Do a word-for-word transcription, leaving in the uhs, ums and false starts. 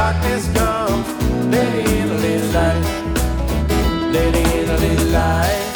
darkness comes, let in a little light, let in a little light.